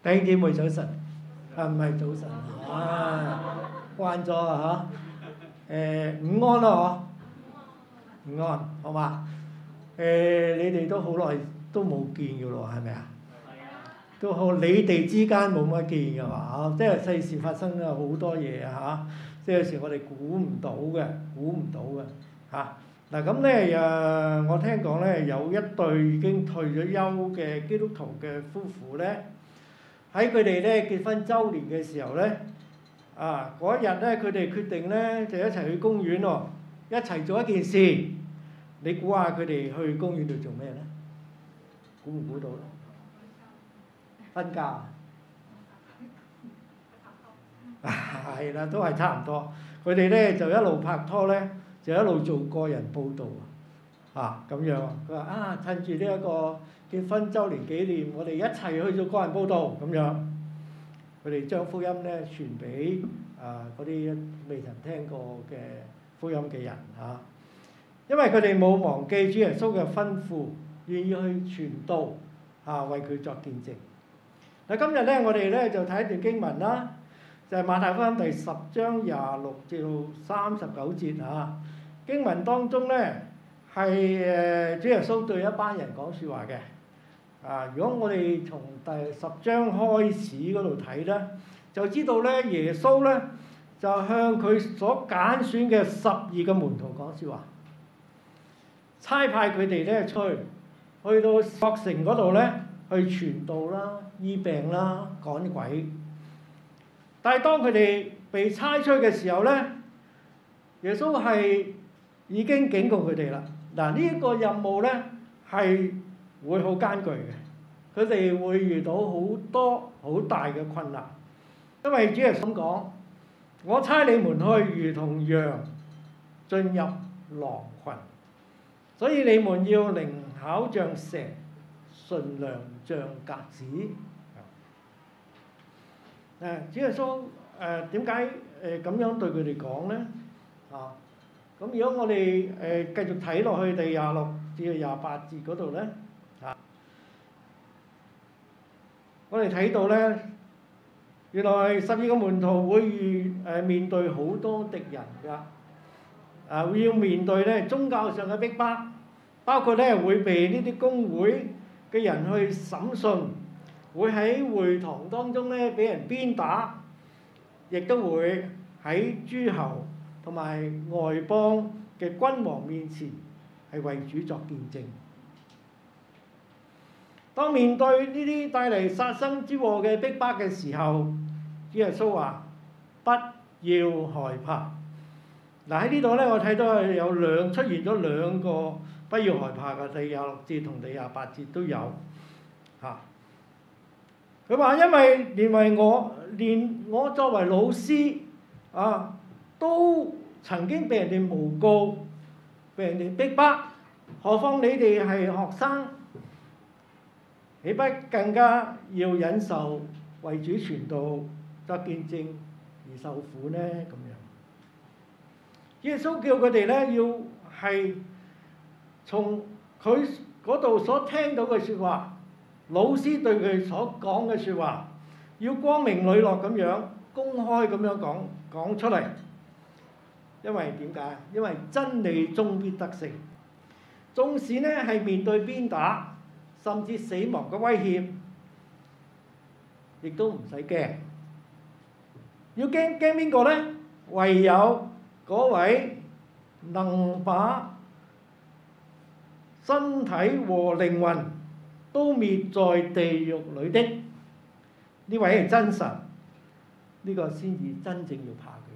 弟兄姊妹早晨，唔係早晨慣咗啊嚇。午安咯嗬，午安好嘛？你哋都好耐都冇見嘅咯，係咪啊？都好，你哋之間冇乜見嘅嘛？即係世事發生咗好多嘢啊嚇！即係有時我哋估唔到嘅嚇。嗱咁咧我聽講咧有一對已經退咗休嘅基督徒嘅夫婦咧，喺佢哋咧結婚週年嘅時候咧，嗰一日咧佢哋決定咧就一齊去公園喎，一齊做一件事。你估下佢哋去公園度做咩咧？估唔估到咧？瞓覺係啦，都係差唔多。佢哋咧就一路拍拖咧，就一路做個人報道咁樣。佢話趁住呢一個結婚週年紀念，我哋一齊去做個人報道咁樣。佢哋將福音咧傳俾嗰啲未曾聽過嘅福音嘅人嚇。因為佢哋冇忘記主耶穌嘅吩咐，願意去傳道為佢作見證。嗱，今日咧我哋咧就睇一段經文啦，就係馬太福音第10章26至到39節嚇。經文當中咧係主耶穌對一班人講説話嘅。如果我哋從第10章開始嗰度睇咧，就知道咧耶穌咧就向佢所揀選嘅12個門徒講説話，差派佢哋咧出去到各城嗰度咧去傳道啦、醫病啦、趕鬼。但係當佢哋被差出去嘅時候咧，耶穌係已經警告佢哋啦。嗱，呢一個任務咧係會好艱巨嘅，佢哋會遇到好多好大嘅困難，因為主耶穌咁講：我差你們去，如同羊進入狼群，所以你們要靈巧像蛇，純良像鴿子。主耶穌點解咁樣對佢哋講咧？咁如果我哋繼續睇落去第26至28節嗰度咧，我哋睇到咧，原來12個門徒會面對好多敵人㗎，會要面對咧宗教上嘅逼迫，包括咧會被呢啲公會嘅人去審訊，會喺會堂當中咧俾人鞭打，亦都會喺諸侯同埋外邦嘅君王面前係為主作見證。當面對呢啲帶嚟殺生之禍嘅逼迫嘅時候，主耶穌話：不要害怕。喺呢度咧，我睇到出現咗兩個不要害怕嘅，第26節同第28節都有嚇。佢話：因為連我作為老師都曾經被人哋誣告、被人哋逼迫，何況你哋係學生，豈不更加要忍受為主傳道作見證而受苦呢？咁樣，耶穌叫佢哋咧要係從佢嗰度所聽到嘅説話，老師對佢所講嘅説話，要光明磊落咁樣公開咁樣講出嚟。因為點解？因為真理終必得勝。縱使呢係面對鞭打，甚至死亡嘅威脅，亦都唔使驚。要驚邊個呢？唯有嗰位能把身體和靈魂都滅在地獄裏的呢位係真神，呢個先至真正要怕佢。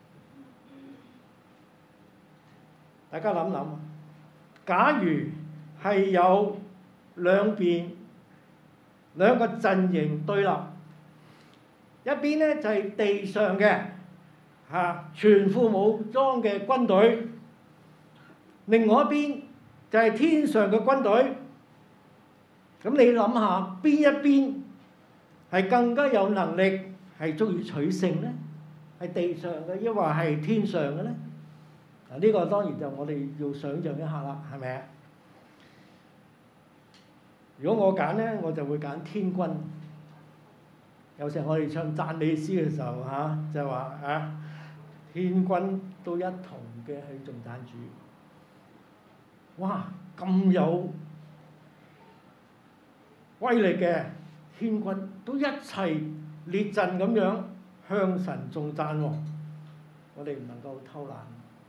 大家諗諗，假如係有兩個陣營對立，一邊咧就係地上嘅全副武裝嘅軍隊，另外一邊就係天上嘅軍隊。咁你諗下，邊一邊係更加有能力係足以取勝咧？係地上嘅，抑或係天上嘅咧？呢個當然就我哋要想像一下啦，係咪啊？如果我揀咧，我就會揀天軍。 有時我哋唱讚美詩嘅時候就話天軍都一同嘅去頌讚主。哇！咁有威力嘅天軍都一齊列陣咁樣向神頌讚喎，我哋唔能夠偷懶，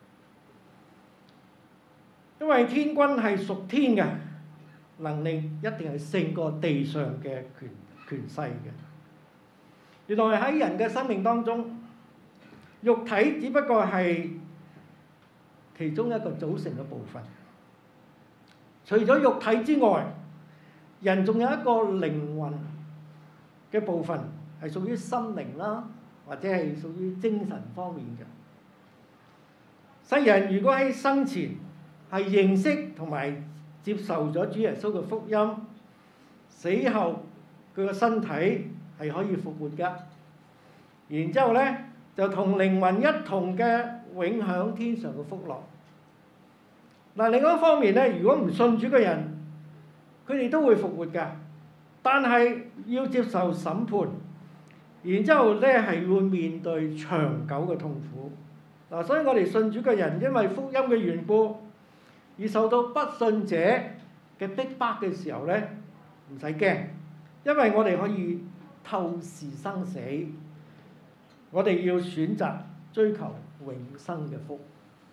因為天軍係屬天嘅能力，一定係勝過地上嘅權勢嘅。原來喺人嘅生命當中，肉體只不過係其中一個組成嘅部分。除咗肉體之外，人仲有一個靈魂嘅部分，係屬於心靈啦，或者係屬於精神方面嘅。世人如果喺生前係認識同埋接受咗主耶穌嘅福音，死後佢個身體係可以復活㗎，然之後咧就同靈魂一同嘅永享天上嘅福樂。嗱，另外一方面咧，如果唔信主嘅人，佢哋都會復活㗎，但係要接受審判，然之後咧係會面對長久嘅痛苦。嗱，所以我哋信主嘅人，因為福音嘅緣故，而受到不信者嘅逼迫嘅時候咧，唔使驚，因為我哋可以透視生死，我哋要選擇追求永生嘅福。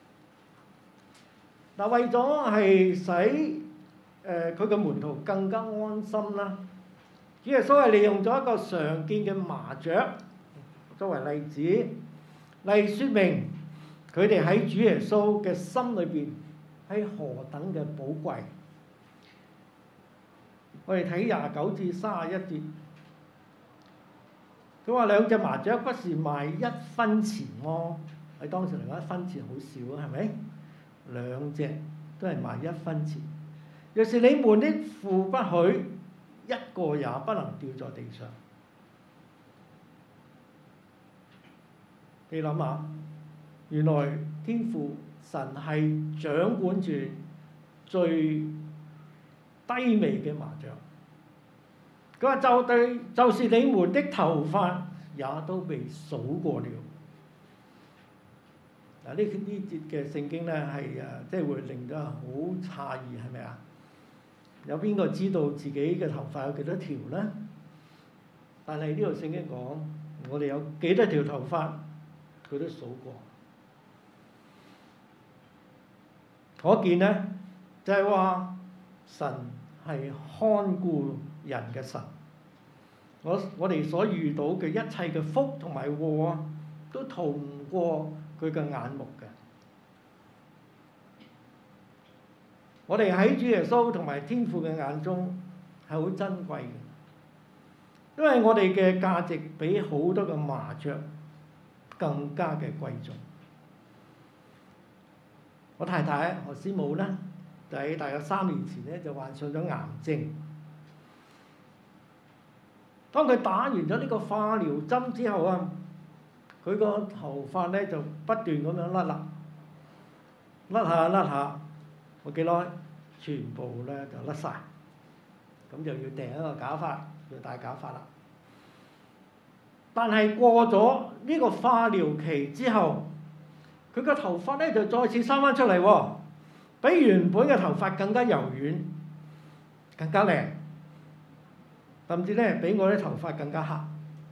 嗱，為咗係使佢嘅門徒更加安心啦，主耶穌係利用咗一個常見嘅麻雀作為例子，嚟説明佢哋喺主耶穌嘅心裏邊係何等嘅寶貴。我哋睇29至31節，佢話兩隻麻雀不是賣1分錢麼？喺當時嚟講，1分錢好少啊，係咪？兩隻都係賣1分錢。若是你們的父不許，一個也不能掉在地上。你諗下，原來天父神係掌管住最低微嘅麻雀。佢話就是你們的頭髮也都被數過了。嗱，呢節嘅聖經咧係即係會令到人好詫異，係咪啊？有邊個知道自己嘅頭髮有幾多條咧？但係呢度聖經講，我哋有幾多條頭髮，佢都數過。可見咧，就係話神係看顧人嘅神。我哋所遇到嘅一切嘅福同埋禍，都逃唔過佢嘅眼目嘅。我哋喺主耶穌同埋天父嘅眼中係好珍貴嘅，因為我哋嘅價值比好多嘅麻雀更加嘅貴重。我太太何師母咧，就喺大約3年前咧就患上咗癌症。當佢打完咗呢個化療針之後啊，佢個頭髮咧就不斷咁樣甩啦，甩下，冇幾耐全部咧就甩晒，咁就要訂一個假髮，要戴假髮啦。但係過咗呢個化療期之後，佢個頭髮咧就再次生翻出嚟喎，比原本嘅頭髮更加柔軟，更加靚，甚至咧比我啲頭髮更加黑。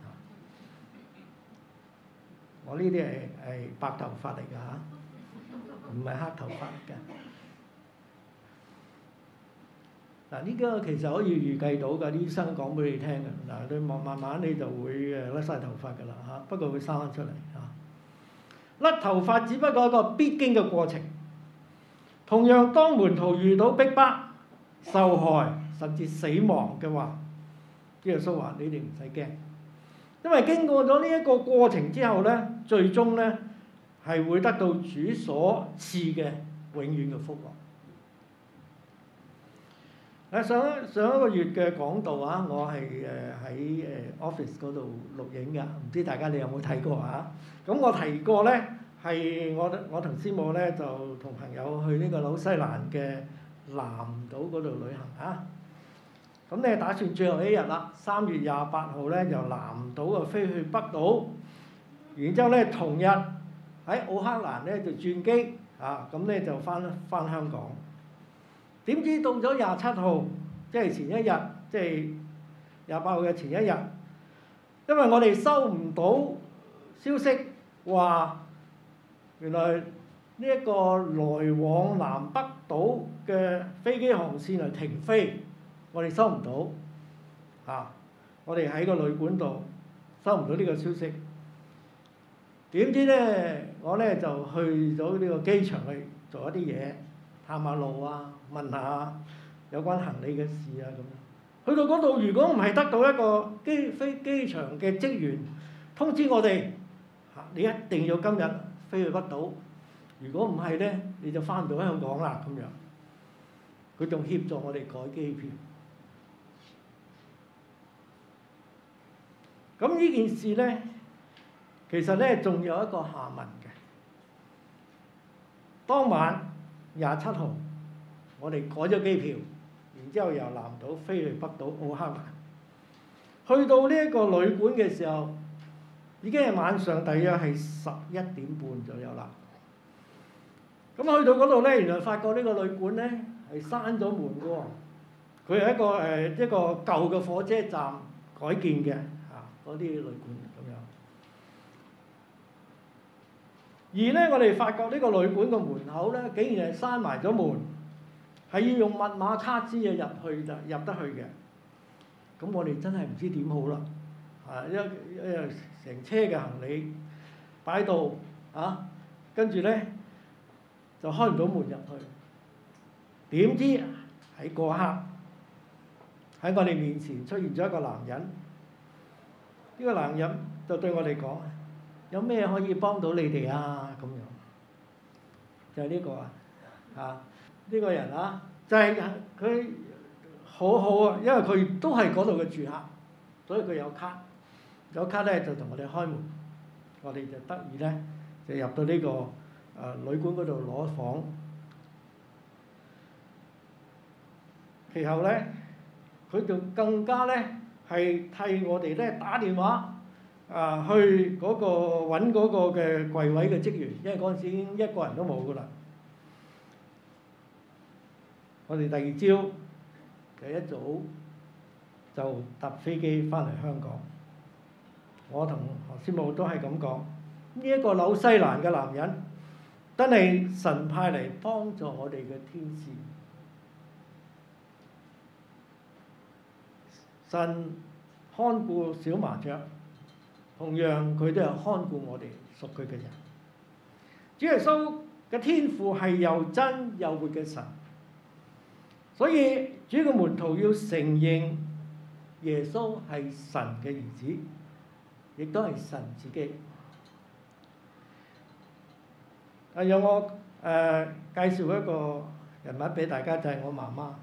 我呢啲係白頭髮嚟㗎嚇，唔係黑頭髮嚟嘅。嗱，呢個其實可以預計到㗎，啲醫生講俾你聽㗎。嗱，你慢慢你就會甩晒頭髮㗎啦嚇，不過會生翻出嚟嚇。甩頭髮只不過一個必經嘅過程。同樣，當門徒遇到逼迫、受害甚至死亡嘅話，主耶穌話：你哋唔使驚，因為經過咗呢一個過程之後咧，最終咧係會得到主所賜嘅永遠嘅福樂。上一個月嘅講道啊，我係喺office 嗰度錄影㗎，唔知大家你有冇睇過啊？咁我提過咧，係我同師母咧就同朋友去呢個紐西蘭嘅南島嗰度旅行啊。 咁咧打算最後一日啦，3月28號咧由南島飛去北島，然之後咧同日喺奧克蘭咧就轉機咁咧就翻香港。點知到咗27號，即係前一日，即係28號嘅前一日，因為我哋收唔到消息話原來呢一個來往南北島嘅飛機航線係停飛，我哋收唔到我哋喺個旅館度收唔到呢個消息。點知咧，我咧就去咗呢個機場去做一啲嘢，探下路啊，問下有關行李嘅事啊咁樣。去到嗰度，如果唔係得到一個機場嘅職員通知我哋你一定要今日飛去北島，如果唔係咧，你就翻唔到香港啦咁樣。佢仲協助我哋改機票。咁呢件事咧，其實咧仲有一個下文嘅。當晚27號，我哋改咗機票，然之後由南島飛去北島奧克蘭。去到呢一個旅館嘅時候，已經係晚上大約係11點半左右啦。咁去到嗰度咧，原來發覺呢個旅館咧係閂咗門嘅喎。佢係一個舊嘅火車站改建嘅嗰啲旅館咁樣。而咧，我哋發覺呢個旅館個門口咧，竟然係閂埋咗門，係要用密碼卡先至入得去嘅。咁我哋真係唔知點好啦。成車嘅行李擺喺度跟住咧就開唔到門入去。點知喺嗰刻喺我哋面前出現咗一個男人。呢個男人就對我哋講：有咩可以幫到你哋啊？咁樣就係呢個呢個人就係佢好好因為佢都係嗰度嘅住客，所以佢有卡，有卡咧就同我哋開門，我哋就得以咧就入到呢個旅館嗰度攞房。其後咧，佢就更加咧係替我哋咧打電話去嗰個揾嗰個嘅櫃位嘅職員，因為嗰陣時已經一個人都冇噶啦。我哋第二朝就一早就搭飛機翻嚟香港。我同何師母都係咁講，呢一個紐西蘭嘅男人真係神派嚟幫助我哋嘅天使。神看顧小麻雀，同樣佢都係看顧我哋屬佢嘅人。主耶穌嘅天父係又真又活嘅神，所以主嘅門徒要承認耶穌係神嘅兒子，亦都係神自己。讓我介紹一個人物俾大家，就係我媽媽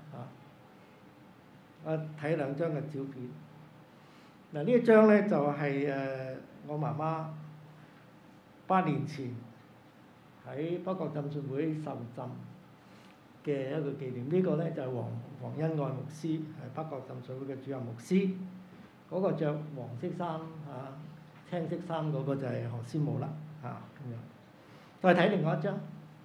睇兩張嘅照片。呢一張咧就係我媽媽8年前喺北角浸信會受浸嘅一個紀念。呢個咧就係黃恩愛牧師，係北角浸信會嘅主任牧師。嗰個著黃色衫青色衫嗰個就係何師母啦咁樣。再睇另外一張，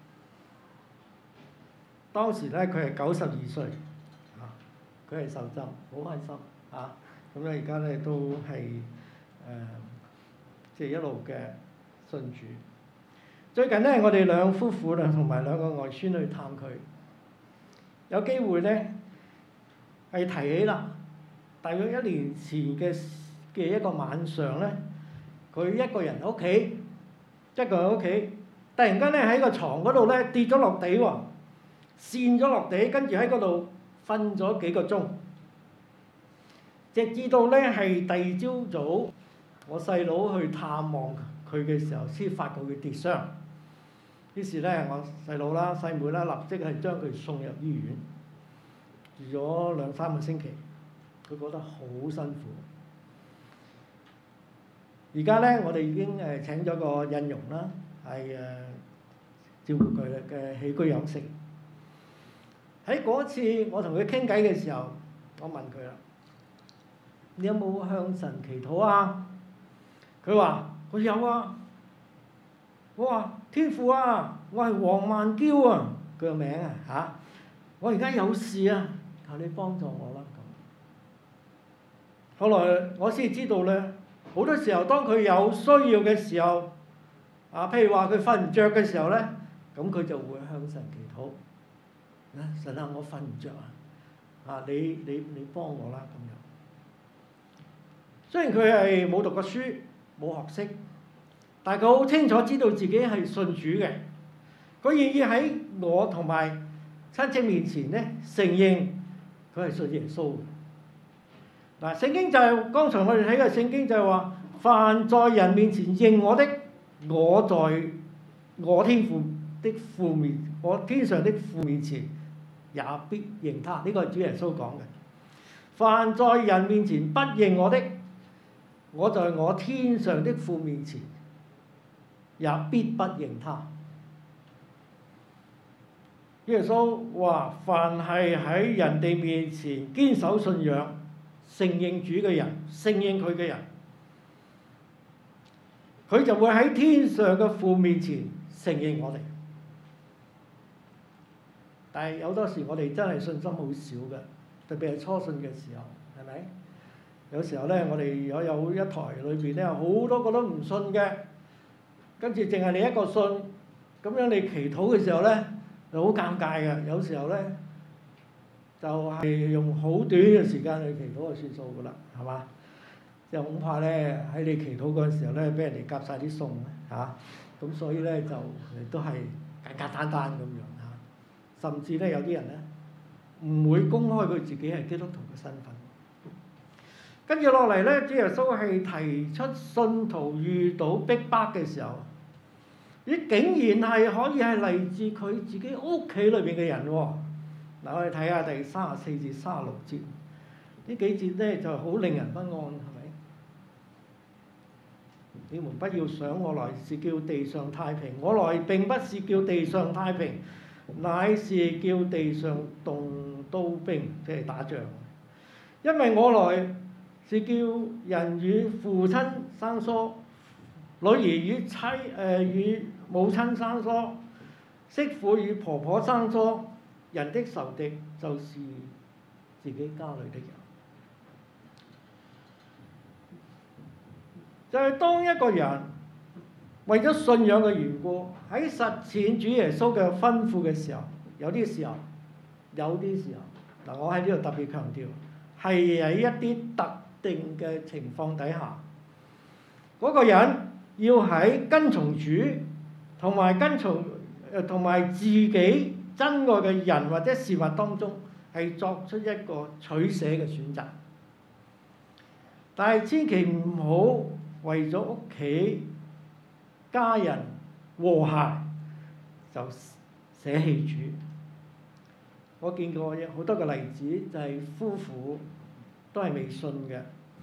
當時咧佢係92歲。佢係受浸，好開心咁咧而家咧都係即係一路嘅信主。最近咧，我哋兩夫婦同埋兩個外孫去探佢，有機會咧係提起啦。大約1年前嘅一個晚上咧，佢一個人喺屋企，突然間咧喺個床嗰度咧跌咗落地喎，跣咗落地，跟住喺嗰度瞓咗幾個鐘，直至到咧係第二朝早，我細佬去探望佢嘅時候，先發覺佢跌傷。於是咧，我細佬啦、細妹啦，立即係將佢送入醫院，住咗2-3個星期。佢覺得好辛苦。而家咧，我哋已經請咗個印傭啦，係照顧佢嘅起居飲食。喺嗰次我同佢傾偈嘅時候， 我問佢啦：你有冇向神祈禱啊？佢話：我有啊。我話：天父啊，我係黃萬嬌啊，佢個名啊嚇。我而家有事啊，求你幫助我啦咁。後來我先知道咧，好多時候當佢有需要嘅時候，譬如話佢瞓唔着嘅時候咧，咁佢就會向神祈禱。神啊，我瞓唔着啊！你幫我啦咁樣。雖然佢係冇讀過書，冇學識，但係佢好清楚知道自己係信主嘅。佢願意喺我同埋親戚面前咧承認佢係信耶穌嘅。嗱，聖經就係剛才我哋睇嘅聖經就係話：凡在人面前認我的，我在我天父的父面，我天上的父面前也必認他。呢個係主耶穌講嘅。凡在人面前不認我的，我在我天上的父面前也必不認他。耶穌話：凡係喺人哋面前堅守信仰、承認主嘅人、承認佢嘅人，佢就會喺天上嘅父面前承認我哋。但係有多時我哋真係信心好少嘅，特別係初信嘅時候，係咪？有時候咧，我哋如果有一台裏邊咧，好多個都唔信嘅，跟住淨係你一個信，咁樣你祈禱嘅時候咧，就好尷尬嘅。有時候咧，就係用好短嘅時間去祈禱就算數㗎啦，係嘛？就恐怕咧喺你祈禱嗰陣時候咧，俾人哋夾晒啲餸嚇，咁所以咧就都係簡簡單單咁樣嚇。甚至咧有啲人咧唔會公開佢自己係基督徒嘅身份。跟住落嚟咧，主耶穌係提出信徒遇到逼迫嘅時候，竟然係可以係嚟自佢自己屋企裏邊嘅人喎。嗱，我哋睇下第34至36節，呢幾節咧就好令人不安，係咪？你們不要想我來是叫地上太平，我來並不是叫地上太平，乃是叫地上動刀兵，即係打仗。因為我來是叫人與父親生疏，女兒與母親生疏，媳婦與婆婆生疏。人的仇敵就是自己家裏的人。就係當一個人為咗信仰嘅緣故，喺實踐主耶穌嘅吩咐嘅時候，有啲時候，嗱，我喺呢度特別強調，係喺一啲特定嘅情況底下，嗰個人要喺跟從主同埋自己真愛嘅人或者事物當中，係作出一個取捨嘅選擇。但係千祈唔好為咗屋企家人和諧就捨棄主。我見過好多個例子，就係夫婦都係未信嘅，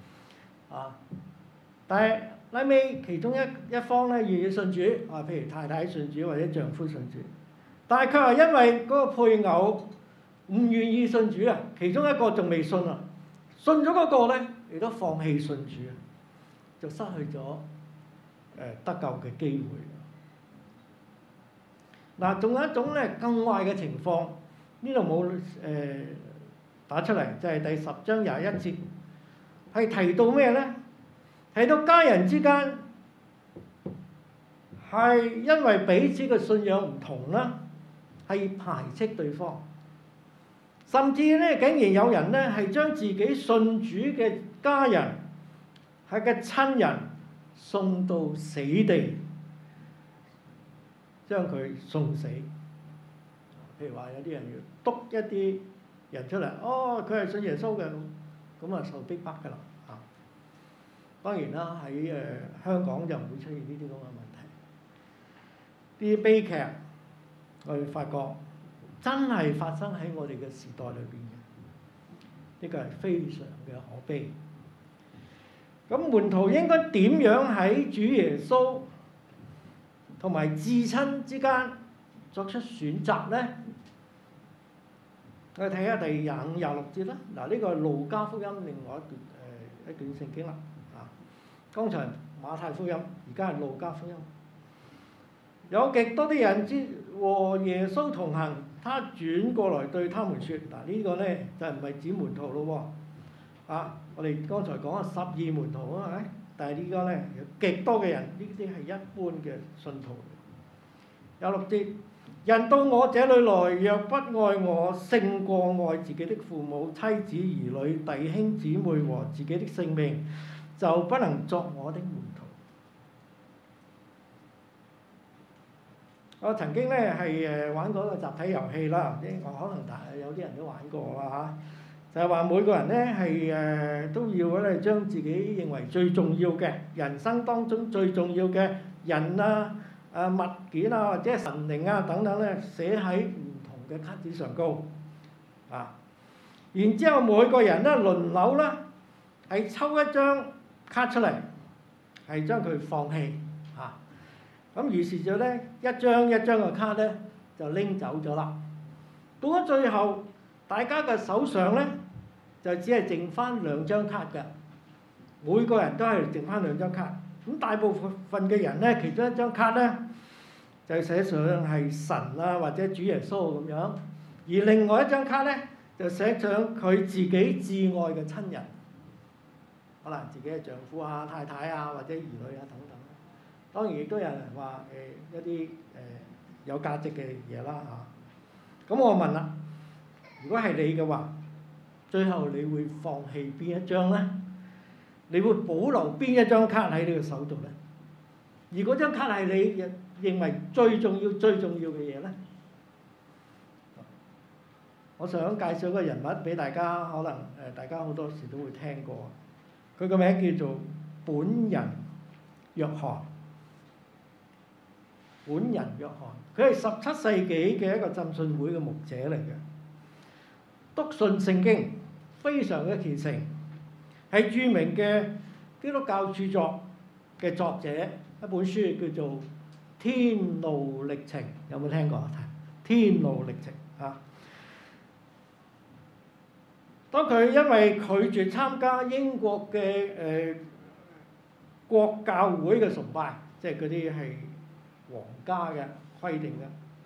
但係拉尾其中一方咧願意信主，譬如太太信主或者丈夫信主，但係佢話因為嗰個配偶唔願意信主啊，其中一個仲未信啊，信咗嗰個咧亦都放棄信主啊，就失去咗得救嘅機會。嗱，仲有一種咧更壞嘅情況，呢度冇打出嚟，就係第10章21節，係提到咩咧？提到家人之間係因為彼此嘅信仰唔同啦，係排斥對方，甚至咧竟然有人咧係將自己信主嘅家人係嘅親人送到死地，將佢送死。譬如話有啲人要篤一啲人出嚟，佢係信耶穌嘅，咁啊受逼迫㗎啦。當然啦，喺香港就唔會出現呢啲咁嘅問題。啲悲劇我哋發覺真係發生喺我哋嘅時代裏邊嘅，呢個係非常嘅可悲。咁門徒應該點樣喺主耶穌同埋至親之間作出選擇呢？ 我哋睇下第25、26節啦。嗱，呢個係路加福音另外一段聖經啦。啊，剛才馬太福音，而家係路加福音。有極多啲人和耶穌同行，他轉過來對他們説：嗱，呢個咧就唔係指門徒咯喎。啊，我哋剛才講嘅12門徒啊，係咪？但係呢個咧有極多嘅人，呢啲係一般嘅信徒。26節，人到我這裏來，若不愛我勝過愛自己的父母、妻子、兒女、弟兄姊妹和自己的性命，就不能作我的門徒。我曾經咧係玩過一個集體遊戲啦，可能有啲人都玩過啦嚇。就係話每個人咧係都要咧將自己認為最重要嘅人生當中最重要嘅人啊、物件啊或者係神靈啊等等咧寫喺唔同嘅卡紙上高啊。然之後每個人咧輪流啦係抽一張卡出嚟，係將佢放棄嚇。咁於是就咧一張一張嘅卡咧就拎走咗啦。到咗最後，大家嘅手上咧就只係剩翻2張卡嘅，每個人都係剩翻2張卡。咁大部分嘅人咧，其中一張卡咧就寫上係神啊或者主耶穌咁樣，而另外一張卡咧就寫上佢自己至愛嘅親人，可能自己嘅丈夫啊、太太啊或者兒女啊等等。當然亦都有人話一啲有價值嘅嘢啦嚇。咁我問啦，如果係你嘅話，最後你會放棄邊一張咧？你會保留邊一張卡喺你嘅手度咧？而嗰張卡係你認為最重要嘅嘢咧？我想介紹一個人物俾大家，可能大家好多時都會聽過。佢個名叫做本人約翰。本人約翰，佢係17世紀嘅一個浸信會嘅牧者嚟嘅，篤信聖經，非常嘅虔誠，係著名嘅基督教著作嘅作者，一本書叫做《天路歷程》，有冇聽過啊？《天路歷程》啊，當佢因為拒絕參加英國嘅國教會嘅崇拜，即係嗰啲係皇家嘅規定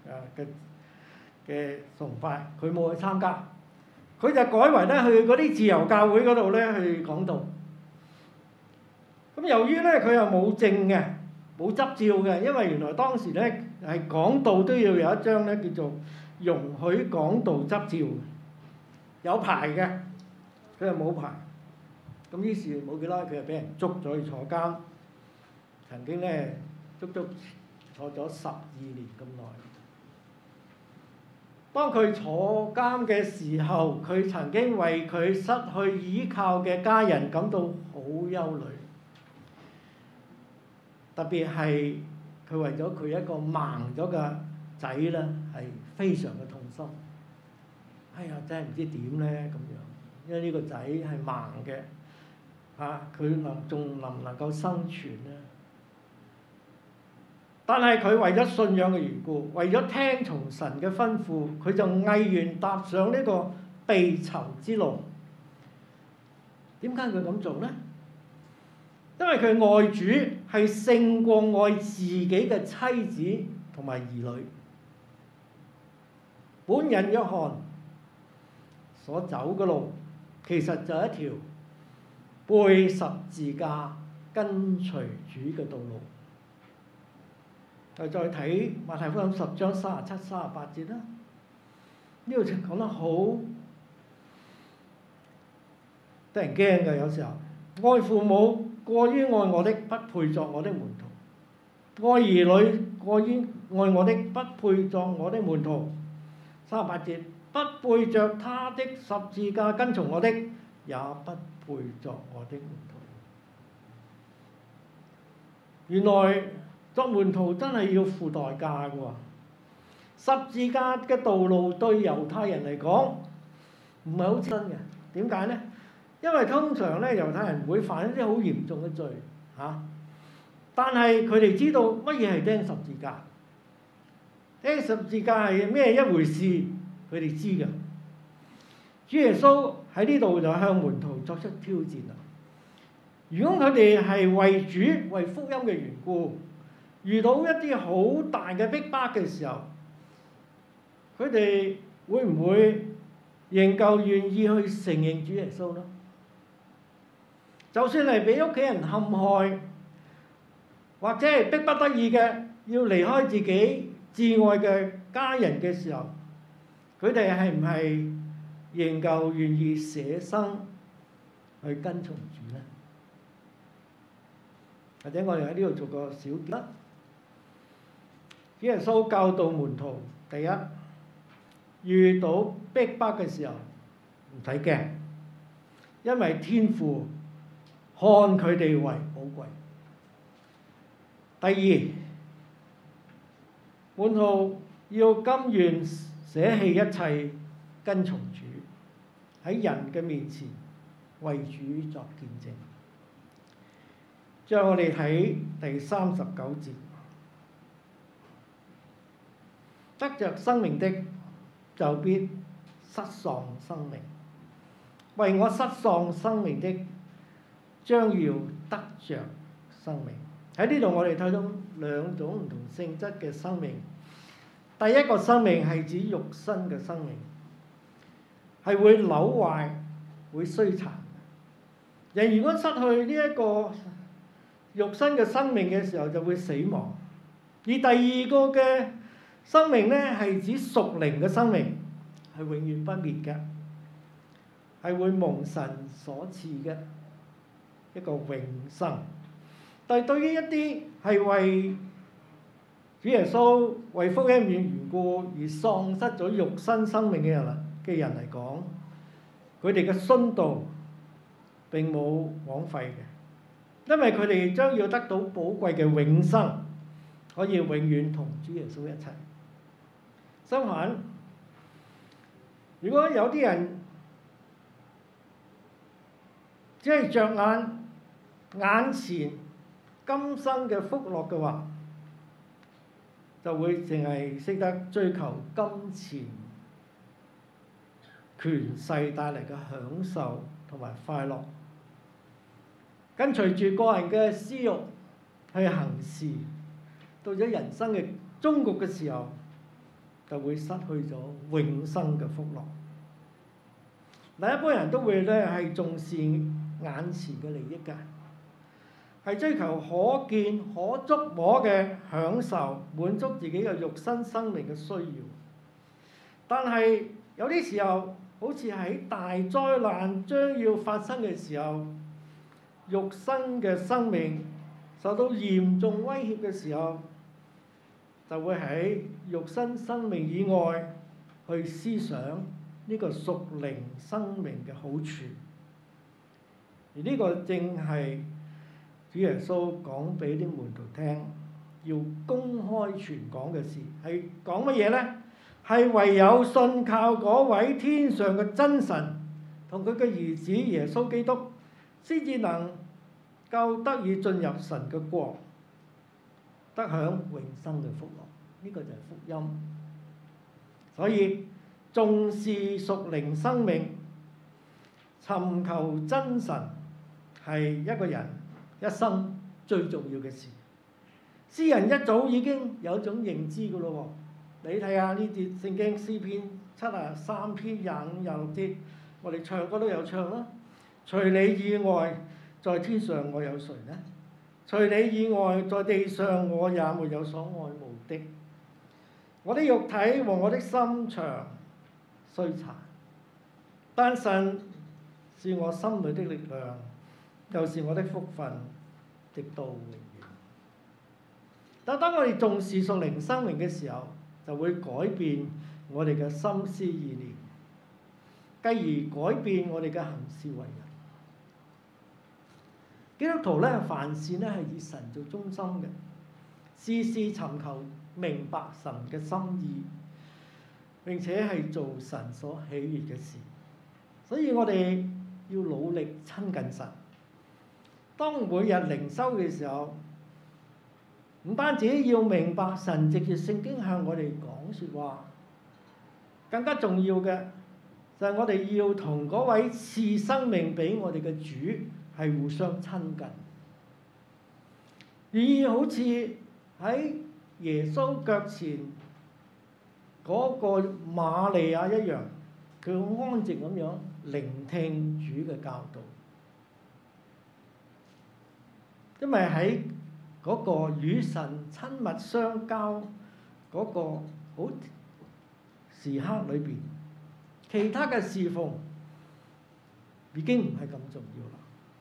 嘅崇拜，佢冇去參加，佢就改為咧去嗰啲自由教會嗰度咧去講道。咁由於咧佢又冇證嘅，冇執照嘅，因為原來當時咧係講道都要有一張咧叫做容許講道執照，有牌嘅，佢又冇牌。咁於是冇幾耐，佢就俾人捉咗去坐監，曾經咧足坐咗12年咁耐。當佢坐監嘅時候，佢曾經為佢失去依靠嘅家人感到好憂慮，特別係佢為咗佢一個盲咗嘅仔咧，係非常嘅痛心。哎呀，真係唔知點咧咁樣，因為呢個仔係盲嘅，佢仲能唔能夠生存咧？但係佢為咗信仰嘅緣故，為咗聽從神嘅吩咐，佢就毅然踏上呢個被囚之路。點解佢咁做呢？因為佢愛主係勝過愛自己嘅妻子同埋兒女。本人約翰所走嘅路，其實就係一條背十字架跟隨主嘅道路。再睇馬太福音10章37、38節啦，呢度講得好得人驚嘅。有時候愛父母過於愛我的，不配作我的門徒；愛兒女過於愛我的，不配作我的門徒。38節，不背着他的十字架跟從我的，也不配作我的門徒。原來作門徒真係要付代價嘅喎。十字架嘅道路對猶太人嚟講唔係好真嘅。點解呢？因為通常咧猶太人唔會犯一啲好嚴重嘅罪嚇，但係佢哋知道乜嘢係釘十字架，釘十字架係咩一回事，佢哋知嘅。 主耶穌喺呢度就向門徒作出挑戰啦。如果佢哋係為主、為福音嘅緣故，遇到一啲好大嘅逼迫嘅時候，佢哋會唔會仍舊願意去承認主耶穌呢？就算係俾屋企人陷害，或者係逼不得已嘅要離開自己至愛嘅家人嘅時候，佢哋係唔係仍舊願意捨生去跟從主呢？或者我哋喺呢度做個小結啦。主耶穌教導門徒，第一，遇到逼迫嘅時候唔使驚，因為天父看佢哋為寶貴。第二，門徒要甘願捨棄一切跟從主，喺人嘅面前為主作見證。將我哋睇第39節，得着生命的就必失喪生命，為我失喪生命的將要得着生命。喺呢度我哋睇到兩種唔同性質嘅生命。第一個生命係指肉身嘅生命，係會朽壞、會衰殘。人如果失去呢一個肉身嘅生命嘅時候，就會死亡。而第二個嘅生命呢，係指屬靈嘅生命，係永遠不滅嘅，係會蒙神所賜嘅一個永生。但係對於一啲係為主耶穌、為福音嘅緣故而喪失咗肉身生命嘅人嚟講，佢哋嘅殉道並冇枉費嘅，因為佢哋將要得到寶貴嘅永生，可以永遠同主耶穌一齊。相反，如果有啲人只係着眼前今生嘅福樂嘅話，就會淨係識得追求金錢、權勢帶嚟嘅享受同埋快樂，跟隨住個人嘅私欲去行事，到咗人生嘅終局嘅時候，就會失去咗永生嘅福樂。嗱，一般人都會咧係重視眼前嘅利益㗎，係追求可見可觸摸嘅享受，滿足自己嘅肉身生命嘅需要。但係有啲時候，好似喺大災難將要發生嘅時候，肉身嘅生命受到嚴重威脅嘅時候，就會喺肉身生命以外去思想呢個屬靈生命嘅好處。而呢個正係主耶穌講俾啲門徒聽，要公開傳講嘅事，係講乜嘢呢？係唯有信靠嗰位天上嘅真神同佢嘅兒子耶穌基督，先至能夠得以進入神嘅國，得享永生嘅福樂。呢個就係福音。所以重視屬靈生命，尋求真神係一個人一生最重要嘅事。詩人一早已經有一種認知㗎咯喎。你睇下呢節聖經詩篇73篇25、26節，我哋唱歌都有唱啦。除你以外，在天上我有誰呢？除你以外，在地上我也沒有所愛慕的。我的肉體和我的心腸衰殘，但神是我心裏的力量，又是我的福分，直到永遠。但當我哋重視屬靈生命嘅時候，就會改變我哋嘅心思意念，繼而改變我哋嘅行事為人。基督徒咧，凡事咧係以神做中心嘅，事事尋求明白神嘅心意，並且係做神所喜悅嘅事。所以我哋要努力親近神。當每日靈修嘅時候，唔單止要明白神藉住聖經向我哋講説話，更加重要嘅就係我哋要同嗰位賜生命俾我哋嘅主係互相親近，而好似喺耶穌腳前嗰個瑪利亞一樣，佢好安靜咁樣聆聽主嘅教導。因為喺嗰個與神親密相交嗰個好時刻裏邊，其他嘅侍奉已經唔係咁重要啦。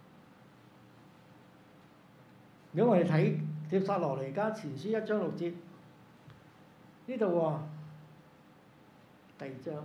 如果我哋睇帖撒羅尼迦前書1章6節，呢度話第2章，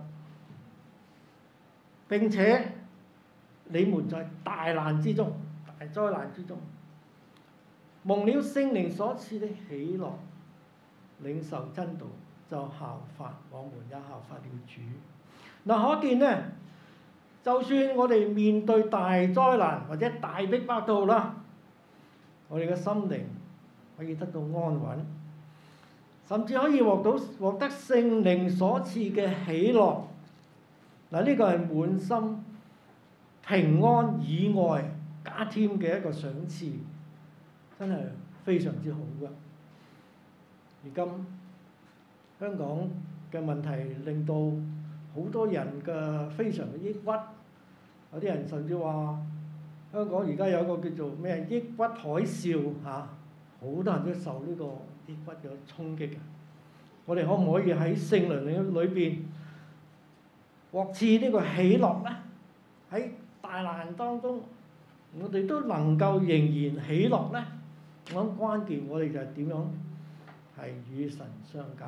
並且你們在大難之中、大災難之中，蒙了聖靈所賜的喜樂，領受真道，就效法我們，也效法了主。嗱，可見呢，就算我哋面對大災難或者大逼迫都好啦，我哋嘅心靈可以得到安穩，甚至可以獲得聖靈所賜嘅喜樂。嗱，呢個係滿心平安以外加添嘅一個賞賜，真係非常之好㗎。而今香港嘅問題令到好多人嘅非常嘅抑鬱，有啲人甚至話香港而家有個叫做咩抑鬱海嘯嚇，好多人都受呢個抑鬱嘅衝擊嘅。我哋可唔可以喺聖靈裏邊獲賜呢個喜樂咧？喺大難當中，我哋都能夠仍然喜樂咧？我諗關鍵我哋就係點樣係與神相交。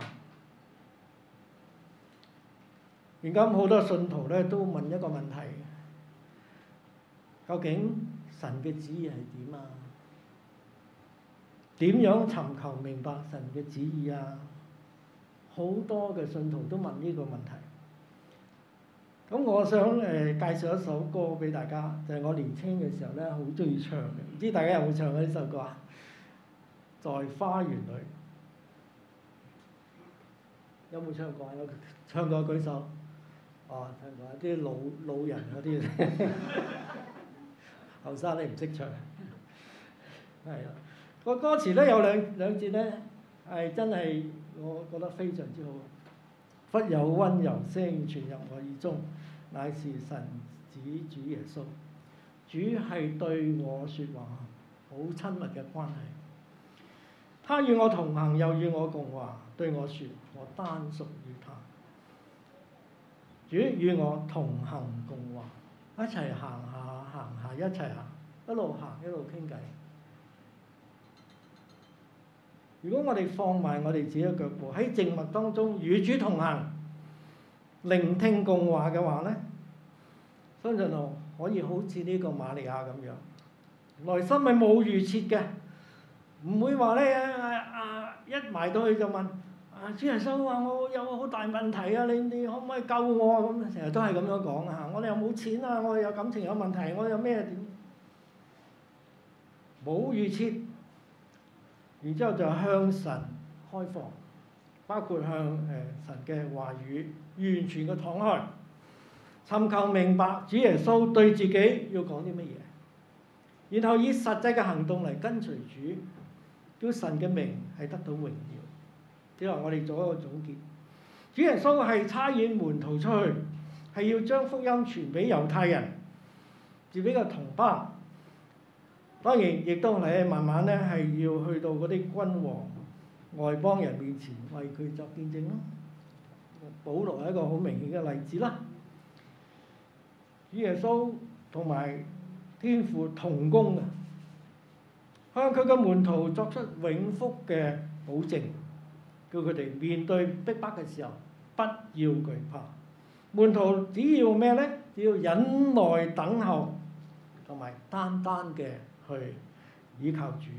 而家好多信徒咧都問一個問題：究竟神嘅旨意係點啊？點樣尋求明白神嘅旨意啊？好多嘅信徒都問呢個問題。咁我想介紹一首歌俾大家，就係我年輕嘅時候咧好中意唱嘅，唔知大家有冇唱過呢首歌啊？在花園裏，有冇唱過？有唱過舉手。哦，唱過啲老人嗰啲，後生你唔識唱。係啊，個歌詞咧有兩節咧係真係我覺得非常之好。忽有溫柔聲傳入我耳中，乃是神子主耶穌。主係對我説話，好親密嘅關係。他與我同行，又與我共話，對我説：我單屬於他。主與我同行共話，一齊行下，一齊行，一路行一路傾偈。如果我哋放慢我哋自己嘅腳步，喺靜默當中與主同行，聆聽共話嘅話咧，相信我可以好似呢個瑪利亞咁樣，內心係冇預設嘅，唔會話咧一埋到去就問主耶穌話我有好大問題啊，你可唔可以救我啊？咁成日都係咁樣講啊！我哋又冇錢啊，我哋有感情有問題，我有咩點？冇預設。然之後就向神開放，包括向神嘅話語完全嘅敞開，尋求明白主耶穌對自己要講啲乜嘢，然後以實際嘅行動嚟跟隨主，叫神嘅名係得到榮耀。之後我哋做一個總結，主耶穌係差遣門徒出去，係要將福音傳俾猶太人，自己嘅同胞。當然，亦都係慢慢咧，係要去到嗰啲君王、外邦人面前為佢作見證咯。保羅係一個好明顯嘅例子啦。主耶穌同埋天父同工嘅，向佢嘅門徒作出永福嘅保證，叫佢哋面對逼迫嘅時候不要懼怕。門徒只要咩咧？只要忍耐等候，同埋單單嘅去依靠主。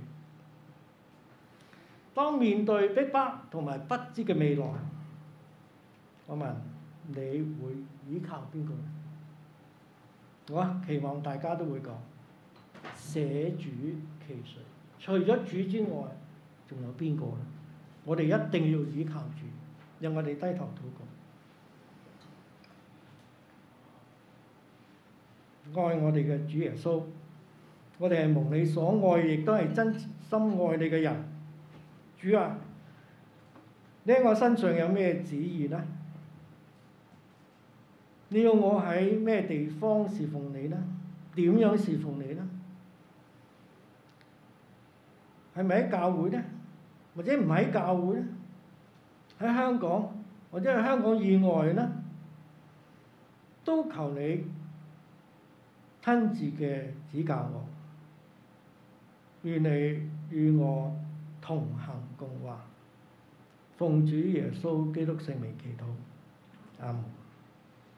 當面對逼迫同埋不知嘅未來，我問你會依靠邊個咧？我期望大家都會講捨主其誰？除咗主之外，仲有邊個咧？我哋一定要依靠主，讓我哋低頭禱告。 愛我哋嘅主耶穌，我哋係蒙你所愛，亦都係真心愛你嘅人。主啊，你喺我身上有咩旨意呢？你要我喺咩地方侍奉你呢？點樣侍奉你呢？係咪喺教會呢？或者唔喺教會呢？喺香港或者喺香港以外呢？都求你親自嘅指教我，願你與我同行共話，奉主耶穌基督聖名祈禱，阿門。